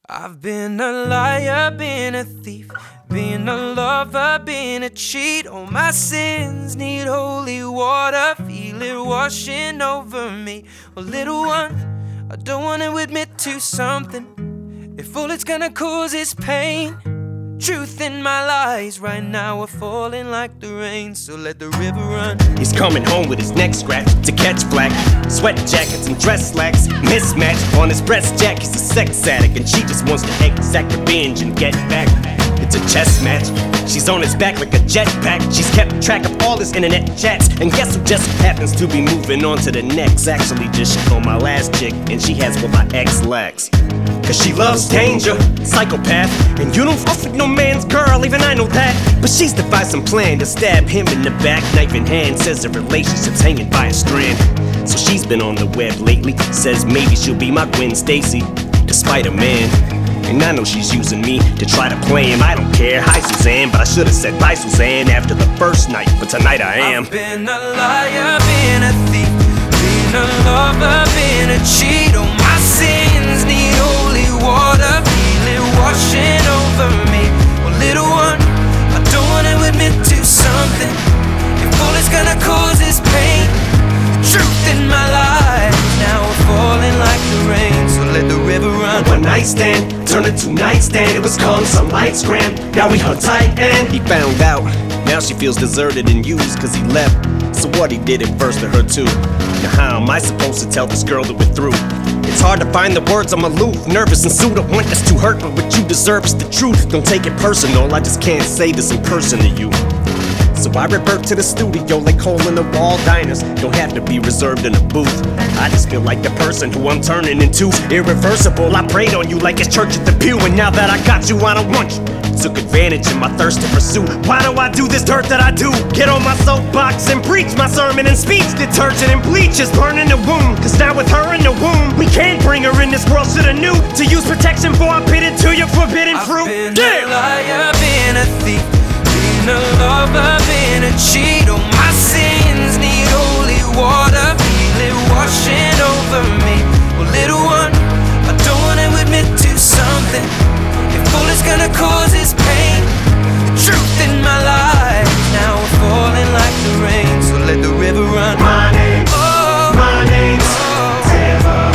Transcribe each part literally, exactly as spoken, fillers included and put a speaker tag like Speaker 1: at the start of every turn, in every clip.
Speaker 1: I've been a liar, been a thief, been a lover, been a cheat. All my sins need holy water, feel it washing over me. Well, little one, I don't want to admit to something. If all it's gonna cause is pain, truth in my lies right now are falling like the rain, so let the river run.
Speaker 2: He's coming home with his neck scratched to catch flack. Sweat jackets and dress slacks, mismatch on his breast jack. He's a sex addict and she just wants to exact revenge and get back. It's a chess match, she's on his back like a jetpack. She's kept track of all his internet chats, and guess who just happens to be moving on to the next. Actually just shit on my last chick, and she has what my ex lacks. Cause she loves danger, psychopath, and you don't fuck with no man's girl, even I know that. But she's devised some plan to stab him in the back, knife in hand. Says the relationship's hanging by a strand. So she's been on the web lately, says maybe she'll be my Gwen Stacy, despite a man. And I know she's using me to try to play him. I don't care, hi Suzanne, but I should've said bye Suzanne after the first night, but tonight I am.
Speaker 1: I've been a liar, been a thief, been a lover, been a cheat. All my sins need holy water, feel it washing over me. Well, little one, I don't wanna admit to something. If all it's gonna cause is pain, the truth in my life now we're falling like the rain, so let the river run.
Speaker 2: One night stand turned into nightstand. It was calling some lights gram. Now we hung tight and he found out. Now she feels deserted and used cause he left. So what, he did it first to her too. Now how am I supposed to tell this girl that we're through? It's hard to find the words, I'm aloof, nervous and sued. I want this to hurt, but what you deserve is the truth. Don't take it personal, I just can't say this in person to you. So I revert to the studio like hole in the wall diners. Don't have to be reserved in a booth. I just feel like the person who I'm turning into irreversible. I prayed on you like it's church at the pew, and now that I got you, I don't want you. Took advantage of my thirst to pursue. Why do I do this dirt that I do? Get on my soapbox and preach my sermon and speech. Detergent and bleach is burning the wound. Cause now with her in the womb, we can't bring her in this world. Shoulda knew to use protection before I pitted to your forbidden fruit.
Speaker 1: I've been
Speaker 2: Damn.
Speaker 1: a liar, been a thief, been a lover, been a cheat. All my sins need holy water, feel it washing over me. Well, little one, I don't wanna admit to something. If all it's gonna cause is pain, the truth in my life now we're falling like the rain, so let the river run.
Speaker 2: My name,
Speaker 1: Oh,
Speaker 2: my name's
Speaker 1: oh,
Speaker 2: River.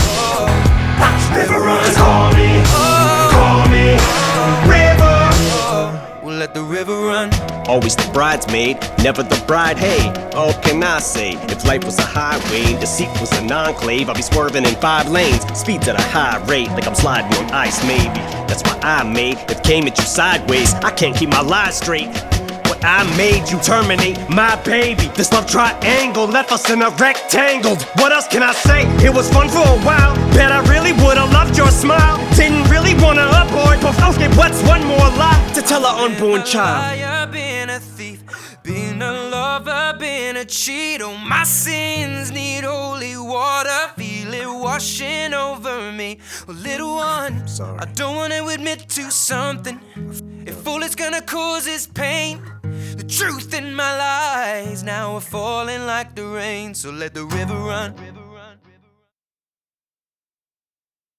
Speaker 1: oh,
Speaker 2: River runs, call me,
Speaker 1: oh,
Speaker 2: call me, River.
Speaker 1: oh. We'll let the river run.
Speaker 2: Always the bridesmaid, never the bride. Hey, all can I say? If life was a highway, deceit was an enclave, I'd be swerving in five lanes, speeds at a high rate, like I'm sliding on ice maybe. That's why I made it came at you sideways. I can't keep my lies straight. What I made you terminate my baby. This love triangle left us in a rectangle. What else can I say? It was fun for a while. Bet I really would've loved your smile. Didn't really wanna abort, but okay, what's one more lie to tell our unborn child?
Speaker 1: Been a thief, been a lover, been a cheat. All my sins need holy water, feel it washing over me. Well, little one,
Speaker 2: Sorry.
Speaker 1: I don't wanna admit to something. If all it's gonna cause is pain, the truth in my lies now are falling like the rain, so let the river run.